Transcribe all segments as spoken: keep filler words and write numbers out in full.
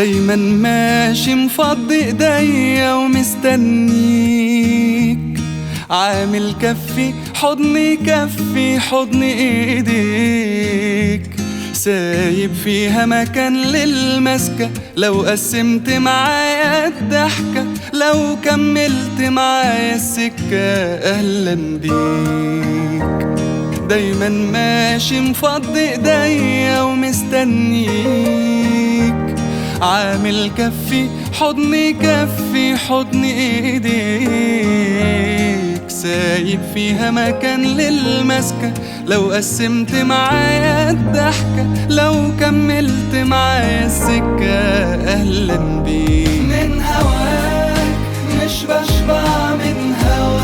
دايما ماشي مفضي ايديا ومستنيك، عامل كفي حضني كفي حضن ايديك، سايب فيها مكان للمسكة لو قسمت معايا الضحكة، لو كملت معايا السكة أهلا بيك. دايما ماشي مفضي ايديا ومستنيك، عامل كفي حضني كفي حضن ايديك، سايب فيها مكان للمسكة لو قسمت معايا الضحكة، لو كملت معايا السكة أهلا بيك. من هواك مش بشبع من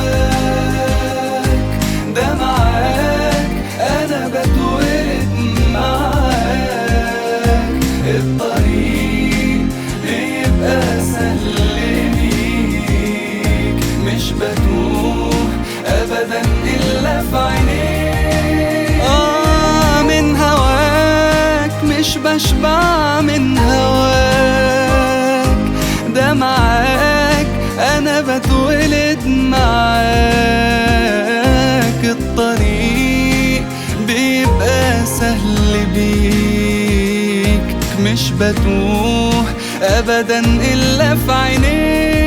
هواك، ده معاك أنا بتولد معاك، الطريق بيبقى سهل بيك، مش بتوه أبدا إلا في عينيك. آه من هواك مش بشبع من هواك، ده معاك أنا بتولد معاك، الطريق بيبقى سهل بيك، مش بتوه أبدا إلا في عينيك.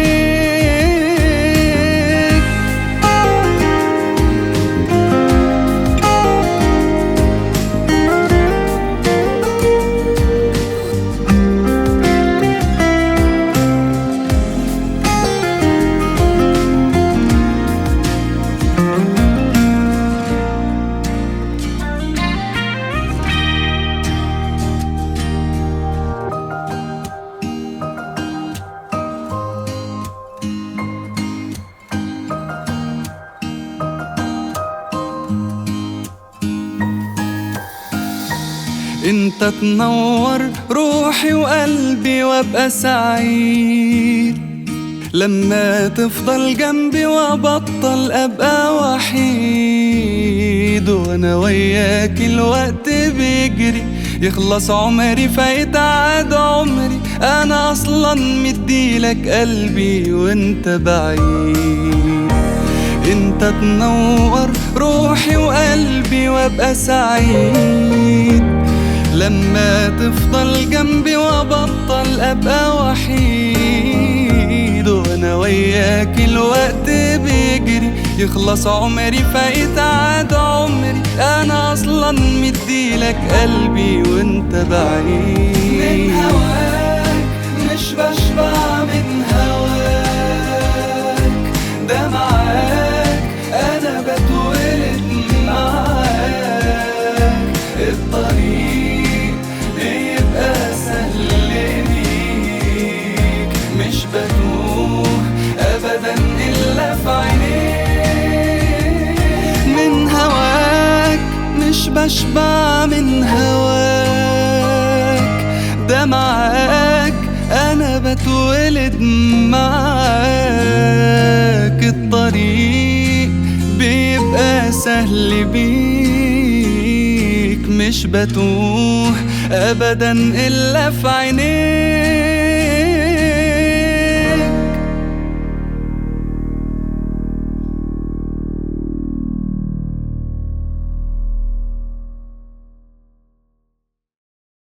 انت تنور روحي وقلبي وابقى سعيد، لما تفضل جنبي وابطل ابقى وحيد، وانا وياك الوقت بيجري يخلص عمري فيتعاد عمري، انا اصلا مديلك قلبي وانت بعيد. انت تنور روحي وقلبي وابقى سعيد، لما تفضل جنبي وابطل ابقى وحيد، وانا وياك الوقت بيجري يخلص عمري فيتعاد عمري، انا اصلا مديلك قلبي وانت بعيد. من هواك مش بشبع من هواك، ده معاك انا بتولد معاك، الطريق بيبقى سهل بيك، مش بتوه أبدا إلا في عينيك. من هواك مش بشبع من هواك، ده معاك أنا بتولد معاك، الطريق بيبقى سهل بيك، مش بتوه أبدا إلا في عينيك.